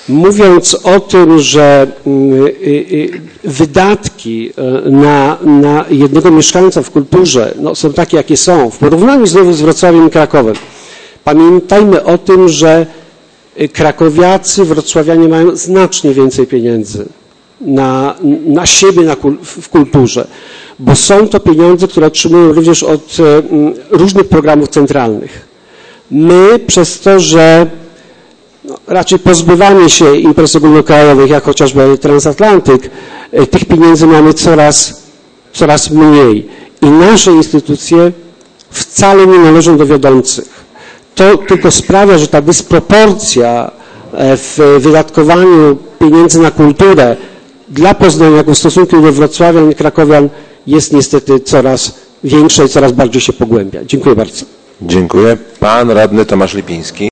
Mówiąc o tym, że wydatki na jednego mieszkańca w kulturze są takie, jakie są, w porównaniu znowu z Wrocławiem i Krakowem, pamiętajmy o tym, że krakowiacy, wrocławianie mają znacznie więcej pieniędzy na siebie w kulturze, bo są to pieniądze, które otrzymują również od różnych programów centralnych. My przez to, że raczej pozbywanie się imprez ogólnokrajowych, jak chociażby Transatlantyk, tych pieniędzy mamy coraz mniej. I nasze instytucje wcale nie należą do wiodących. To tylko sprawia, że ta dysproporcja w wydatkowaniu pieniędzy na kulturę dla poznaniaków w stosunku do wrocławian i krakowian jest niestety coraz większa i coraz bardziej się pogłębia. Dziękuję bardzo. Dziękuję. Pan radny Tomasz Lipiński.